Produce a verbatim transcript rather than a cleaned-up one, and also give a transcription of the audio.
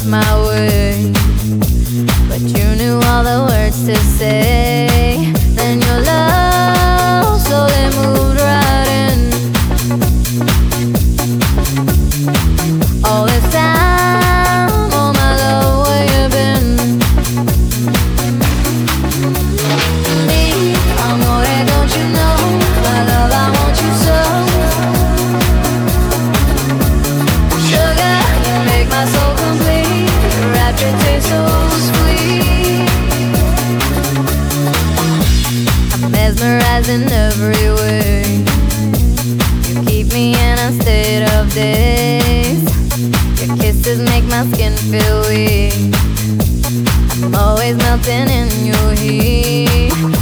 my way, but you knew all the words to say. Then your love slowly moved right in. All this time, oh my love, where you been? Me, amore, don't you know? My love, I want you so. Sugar, you make my soul complete. Your rapture tastes so sweet. I'm mesmerized in every way. You keep me in a state of daze. Your kisses make my skin feel weak. I'm always melting in your heat.